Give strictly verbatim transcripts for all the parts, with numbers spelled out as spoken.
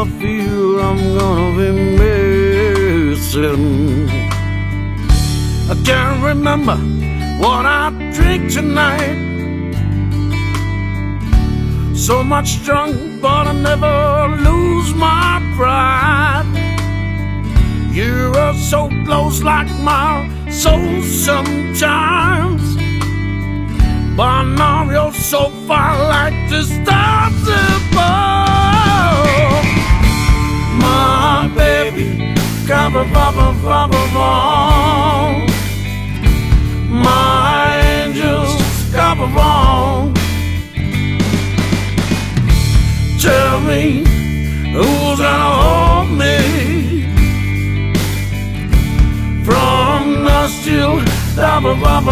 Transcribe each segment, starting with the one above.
I feel I'm gonna be missing. I can't remember what I drink tonight. So much drunk, but I never lose my pride. You're so close like my soul sometimes, but now you're so far like the stars above. My baby, come up, up, up, up, up. My angels, come along. Tell me who's gonna hold me from dusk till dawn.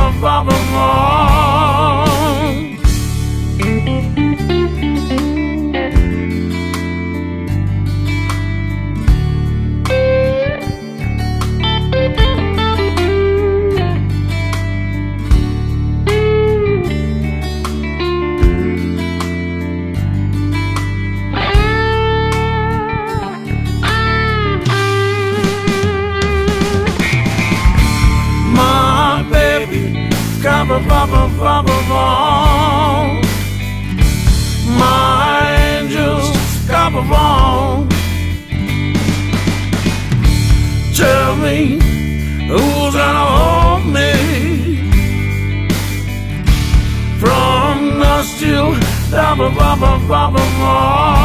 My angels, come along. Tell me who's gonna hold me from dusk till dawn.